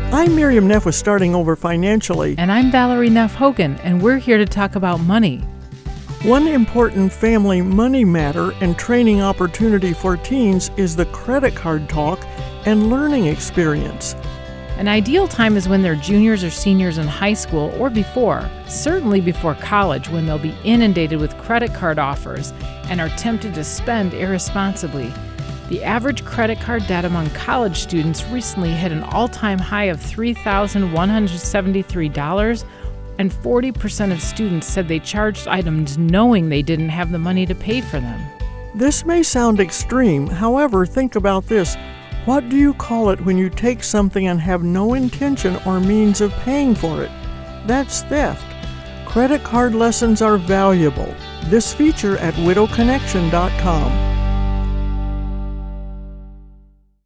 I'm Miriam Neff with Starting Over Financially. And I'm Valerie Neff Hogan, and we're here to talk about money. One important family money matter and training opportunity for teens is the credit card talk and learning experience. An ideal time is when they're juniors or seniors in high school or before, certainly before college, when they'll be inundated with credit card offers and are tempted to spend irresponsibly. The average credit card debt among college students recently hit an all-time high of $3,173, and 40% of students said they charged items knowing they didn't have the money to pay for them. This may sound extreme, however, think about this. What do you call it when you take something and have no intention or means of paying for it? That's theft. Credit card lessons are valuable. This feature at widowconnection.com.